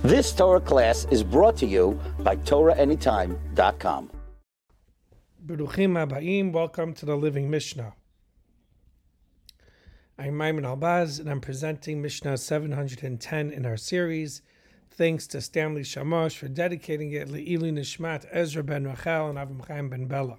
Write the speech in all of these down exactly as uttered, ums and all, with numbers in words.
This Torah class is brought to you by Torah Anytime dot com. Baruchim Habayim, welcome to the Living Mishnah. I'm Maimon Albaz, and I'm presenting Mishnah seven hundred ten in our series. Thanks to Stanley Shamash for dedicating it Le'ilu Nishmat Ezra ben Rachel and Avram Chaim ben Bella.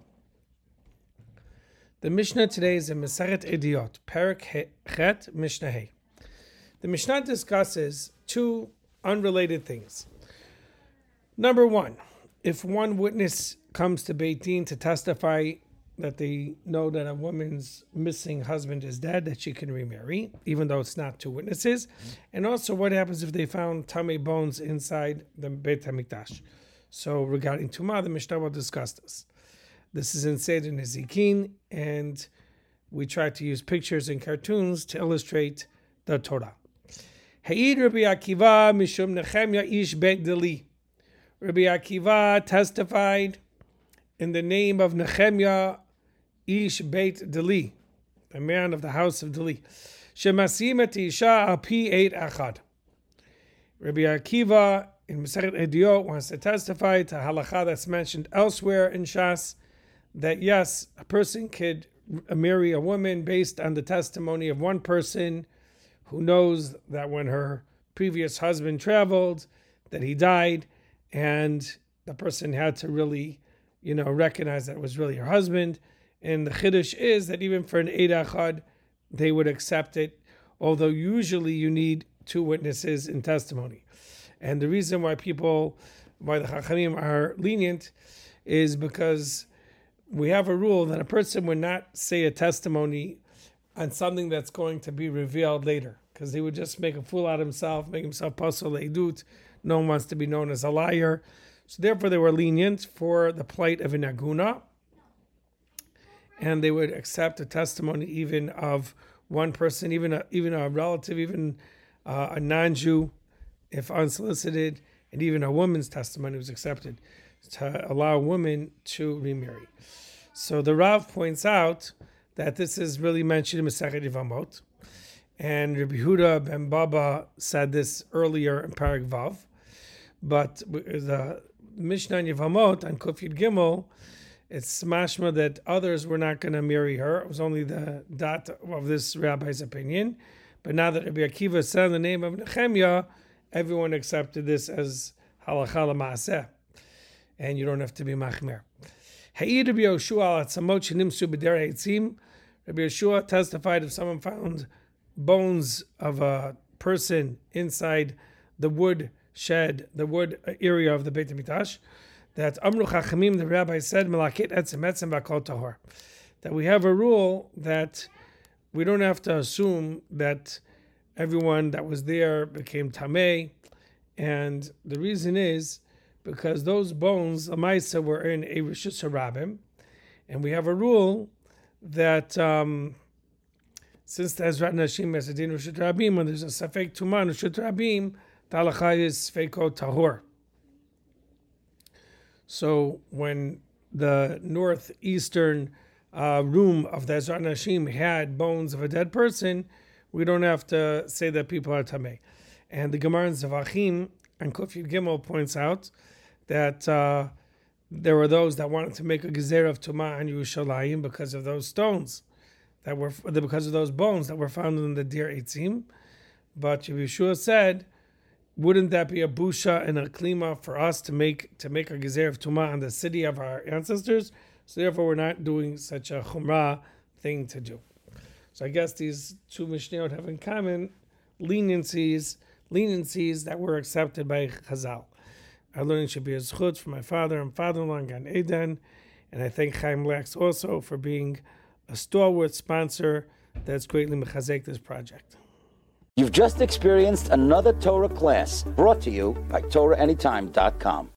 The Mishnah today is in Masechet Ediot, Perek Chet, Mishnah Hey. The Mishnah discusses two unrelated things. Number one, if one witness comes to Beit Din to testify that they know that a woman's missing husband is dead, that she can remarry, even though it's not two witnesses. And also, what happens if they found Tamei bones inside the Beit HaMikdash? So, regarding Tumah, the Mishnah will discuss this. This is in Seder Nezikin, and we try to use pictures and cartoons to illustrate the Torah. Ha'id Rabbi Akiva mishum Nechemya ish Beit Dili. Rabbi Akiva testified in the name of Nechemya ish Beit Dili, a man of the house of Dili. Shemasim et isha al pi eit achad. Rabbi Akiva in Masechet Ediot wants to testify to halacha that's mentioned elsewhere in Shas, that yes, a person could marry a woman based on the testimony of one person who knows that when her previous husband traveled, that he died, and the person had to really, you know, recognize that it was really her husband. And the chiddush is that even for an eid achad, they would accept it, although usually you need two witnesses in testimony. And the reason why people, why the Chachamim are lenient, is because we have a rule that a person would not say a testimony on something that's going to be revealed later, because he would just make a fool out of himself, make himself pasol leidut. No one wants to be known as a liar. So therefore they were lenient for the plight of an aguna, and they would accept a testimony even of one person, even a, even a relative, even uh, a non-Jew, if unsolicited, and even a woman's testimony was accepted to allow a woman to remarry. So the Rav points out that this is really mentioned in Masechet Yevamot, and Rabbi Yehuda ben Baba said this earlier in Parag Vav, but the Mishnah in Yevamot on Kuf Yud Gimel, it's mashma that others were not going to marry her. It was only the dot of this rabbi's opinion. But now that Rabbi Akiva said the name of Nechemya, everyone accepted this as halacha l'maaseh, and you don't have to be machmer. Ha'id Rabbi Yoshua al atzamot shenimsu b'derei eitzim. Rabbi Yoshua testified if someone found bones of a person inside the wood shed, the wood area of the Beit HaMikdash, that Amru Chachamim, the rabbi said, Melakit etzem etzem v'akol tahor, that we have a rule that we don't have to assume that everyone that was there became tamei, and the reason is because those bones, Amaisa, were in a Rishus HaRabim, and we have a rule that um, since the Ezrat Nashim is a din Rishut Rabim, when there's a Safek Tuman Rishut Rabim, the halacha is Sfeiko Tahor. So when the northeastern uh, room of the Ezrat Nashim had bones of a dead person, we don't have to say that people are tamei. And the Gemara in Zavachim and Kuf Yud Gimel points out that uh, there were those that wanted to make a gezer of Tumah on Yerushalayim because of those stones that were, because of those bones that were found in the Dir Eitzim. But Yeshua said, wouldn't that be a busha and a klima for us to make to make a gezer of Tumah on the city of our ancestors? So therefore, we're not doing such a chumrah thing to do. So I guess these two mishnayot have in common leniencies, leniencies that were accepted by Chazal. Our learning should be a zchut for my father and father-in-law in Gan Eden, and I thank Chaim Lex also for being a stalwart sponsor that's greatly mechazek this project. You've just experienced another Torah class brought to you by Torah Anytime dot com.